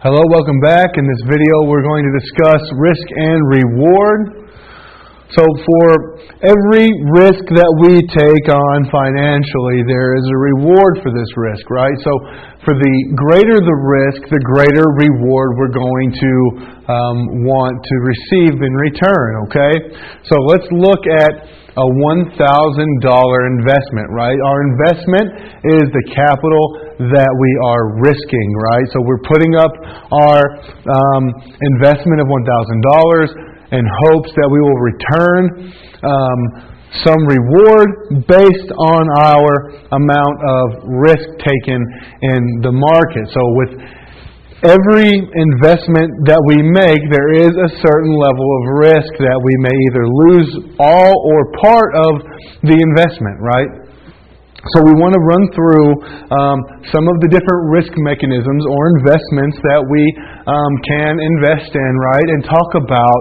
Hello, welcome back. In this video we're going to discuss risk and reward. So for every risk that we take on financially, there is a reward for this risk, right? So for the greater the risk, the greater reward we're going to want to receive in return, okay? So let's look at a $1,000 investment, right? Our investment is the capital that we are risking, right? So we're putting up our investment of $1,000 in hopes that we will return some reward based on our amount of risk taken in the market. So with every investment that we make, there is a certain level of risk that we may either lose all or part of the investment, right? So we want to run through some of the different risk mechanisms or investments that we can invest in, right, and talk about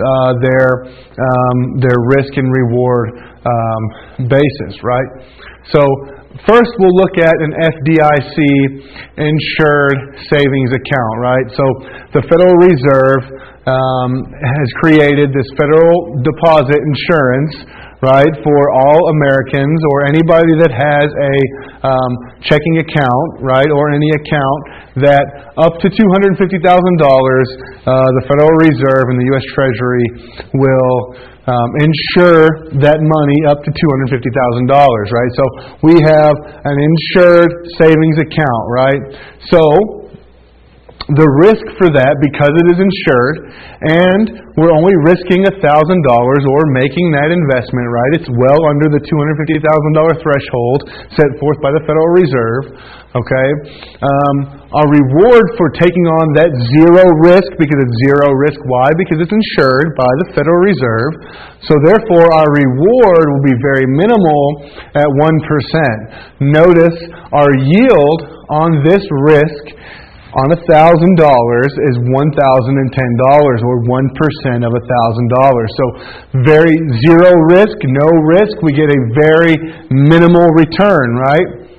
their risk and reward basis, right? So first we'll look at an FDIC insured savings account, right? So the Federal Reserve has created this federal deposit insurance, right, for all Americans or anybody that has a checking account, right, or any account that up to $250,000, the Federal Reserve and the U.S. Treasury will insure that money up to $250,000, right? So we have an insured savings account, right? So the risk for that, because it is insured, and we're only risking $1,000 or making that investment, right? It's well under the $250,000 threshold set forth by the Federal Reserve, okay? Our reward for taking on that zero risk, because it's zero risk, why? Because it's insured by the Federal Reserve. So therefore, our reward will be very minimal at 1%. Notice our yield on this risk on $1,000 is $1,010 or 1% of $1,000. So very zero risk, no risk. We get a very minimal return, right?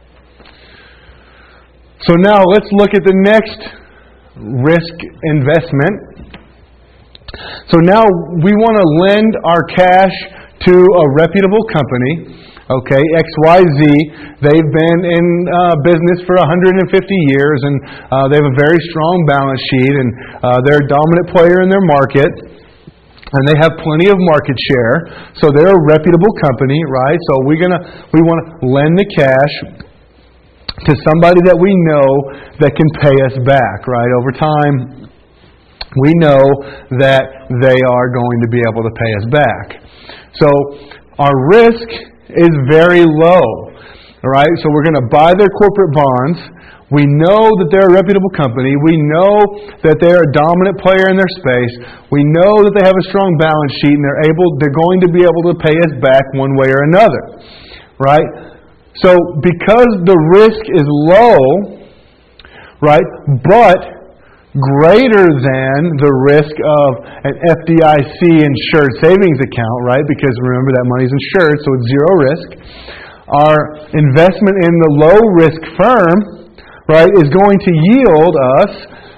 So now let's look at the next risk investment. So now we want to lend our cash to a reputable company. Okay, XYZ, they've been in business for 150 years, and they have a very strong balance sheet, and they're a dominant player in their market, and they have plenty of market share. So they're a reputable company, right? So we want to lend the cash to somebody that we know that can pay us back, right? Over time, we know that they are going to be able to pay us back. So our risk is very low, all right? So we're going to buy their corporate bonds. We know that they're a reputable company. We know that they're a dominant player in their space. We know that they have a strong balance sheet, and they're going to be able to pay us back one way or another, right? So because the risk is low, right, but greater than the risk of an FDIC insured savings account, right? Because remember, that money's insured, so it's zero risk. Our investment in the low risk firm, right, is going to yield us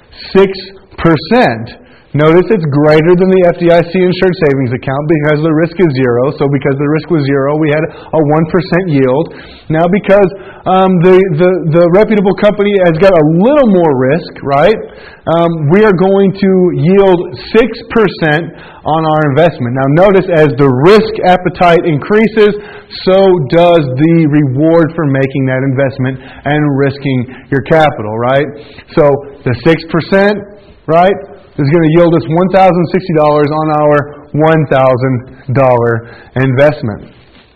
6%. Notice it's greater than the FDIC insured savings account because the risk is zero. So because the risk was zero, we had a 1% yield. Now because the reputable company has got a little more risk, right? We are going to yield 6% on our investment. Now notice as the risk appetite increases, so does the reward for making that investment and risking your capital, right? So the 6%, right, is going to yield us $1,060 on our $1,000 investment.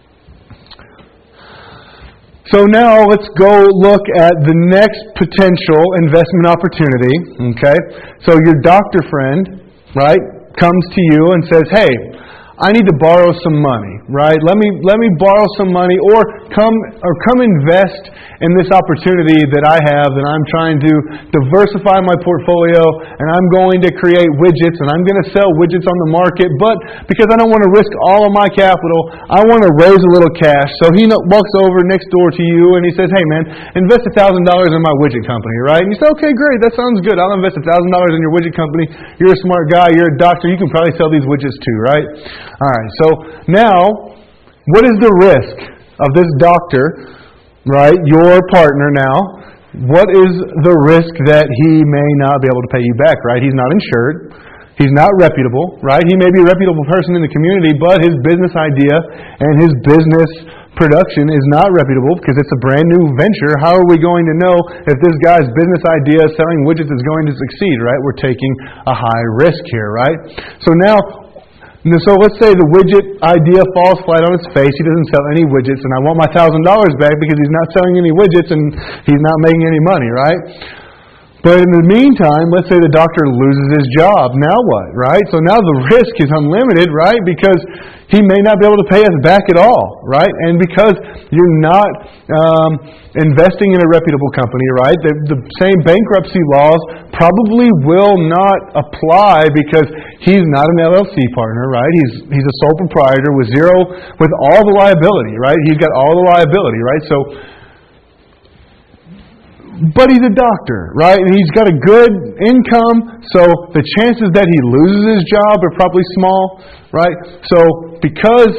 So now let's go look at the next potential investment opportunity. Okay, so your doctor friend, right, comes to you and says, "Hey, I need to borrow some money, right? Let me borrow some money, or come invest in this opportunity that I have, that I'm trying to diversify my portfolio, and I'm going to create widgets, and I'm going to sell widgets on the market, but because I don't want to risk all of my capital, I want to raise a little cash. So he walks over next door to you and he says, hey man, invest $1,000 in my widget company, right? And you say, okay, great, that sounds good. I'll invest $1,000 in your widget company. You're a smart guy, you're a doctor, you can probably sell these widgets too, right? Alright, so now, what is the risk of this doctor, right, your partner now? What is the risk that he may not be able to pay you back, right? He's not insured. He's not reputable, right? He may be a reputable person in the community, but his business idea and his business production is not reputable because it's a brand new venture. How are we going to know if this guy's business idea selling widgets is going to succeed, right? We're taking a high risk here, right? So let's say the widget idea falls flat on its face. He doesn't sell any widgets, and I want my $1,000 back because he's not selling any widgets and he's not making any money, right? But in the meantime, let's say the doctor loses his job. Now what, right? So now the risk is unlimited, right? Because he may not be able to pay us back at all, right? And because you're not investing in a reputable company, right? The same bankruptcy laws probably will not apply because he's not an LLC partner, right? He's a sole proprietor with all the liability, right? He's got all the liability, right? But he's a doctor, right? And he's got a good income, so the chances that he loses his job are probably small, right? So because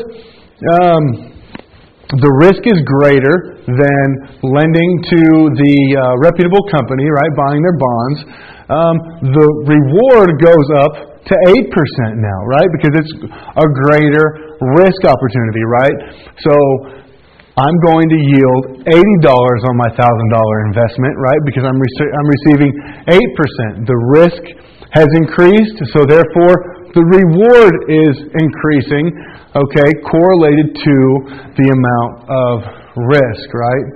the risk is greater than lending to the reputable company, right, buying their bonds, the reward goes up to 8% now, right? Because it's a greater risk opportunity, right? So I'm going to yield $80 on my $1,000 investment, right? Because I'm receiving 8%. The risk has increased, so therefore the reward is increasing, okay, correlated to the amount of risk, right?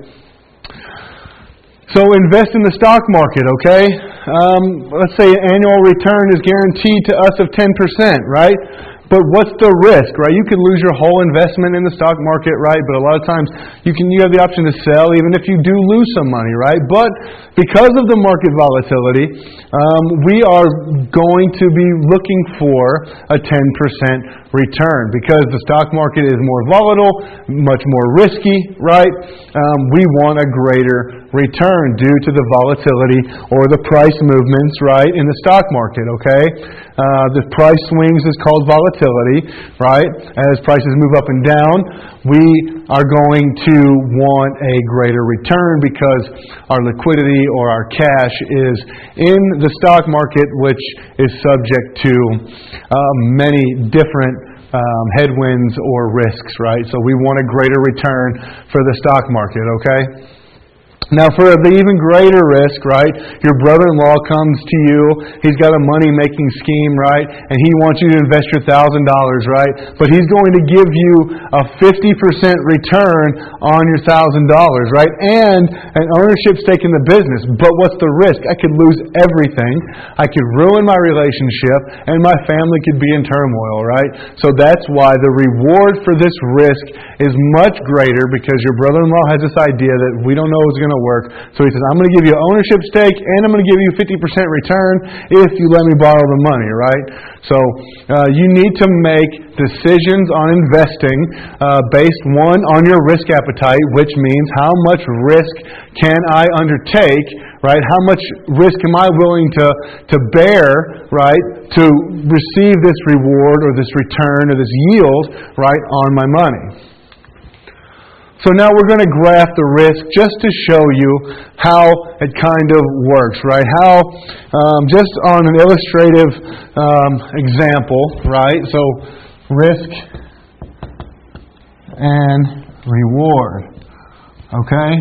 So invest in the stock market, okay? Let's say an annual return is guaranteed to us of 10%, right? But what's the risk, right? You can lose your whole investment in the stock market, right? But a lot of times you have the option to sell even if you do lose some money, right? But because of the market volatility, we are going to be looking for a 10% return because the stock market is more volatile, much more risky, right? We want a greater return due to the volatility or the price movements, right, in the stock market, okay? The price swings is called volatility, right? As prices move up and down, we are going to want a greater return because our liquidity or our cash is in the stock market, which is subject to many different headwinds or risks, right? So we want a greater return for the stock market, okay? Now for the even greater risk, right, your brother-in-law comes to you, he's got a money-making scheme, right, and he wants you to invest your $1,000, right, but he's going to give you a 50% return on your $1,000, right, and an ownership stake in the business. But what's the risk? I could lose everything, I could ruin my relationship, and my family could be in turmoil, right? So that's why the reward for this risk is much greater because your brother-in-law has this idea that we don't know what's going to work. So he says, I'm going to give you an ownership stake and I'm going to give you 50% return if you let me borrow the money, right? So you need to make decisions on investing based, one, on your risk appetite, which means how much risk can I undertake, right? How much risk am I willing to bear, right, to receive this reward or this return or this yield, right, on my money. So now we're going to graph the risk just to show you how it kind of works, right? How, just on an illustrative example, right? So risk and reward, okay?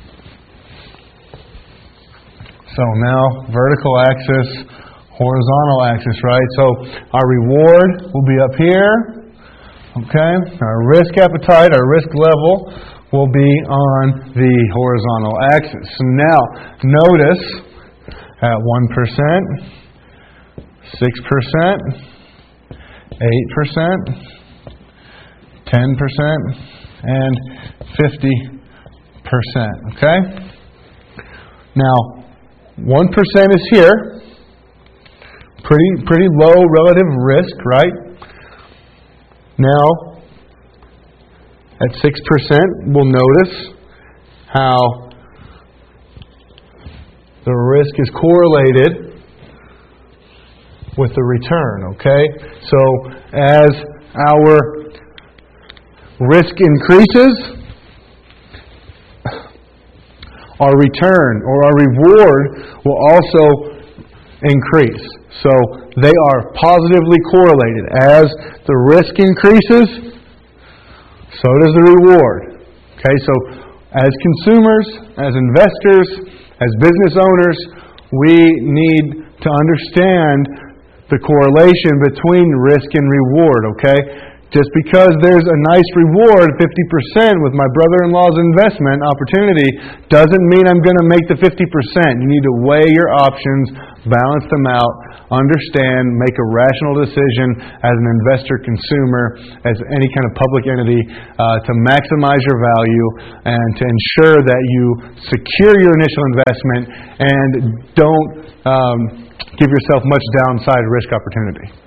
So now vertical axis, horizontal axis, right? So our reward will be up here. Okay, our risk appetite, our risk level will be on the horizontal axis. So now, notice at 1%, 6%, 8%, 10%, and 50%. Okay? Now, 1% is here. Pretty low relative risk, right? Now, at 6%, we'll notice how the risk is correlated with the return, okay? So, as our risk increases, our return or our reward will also increase. So, they are positively correlated. As the risk increases, so does the reward. Okay, so as consumers, as investors, as business owners, we need to understand the correlation between risk and reward, okay? Just because there's a nice reward, 50% with my brother-in-law's investment opportunity, doesn't mean I'm going to make the 50%. You need to weigh your options, balance them out, understand, make a rational decision as an investor, consumer, as any kind of public entity to maximize your value and to ensure that you secure your initial investment and don't give yourself much downside risk opportunity.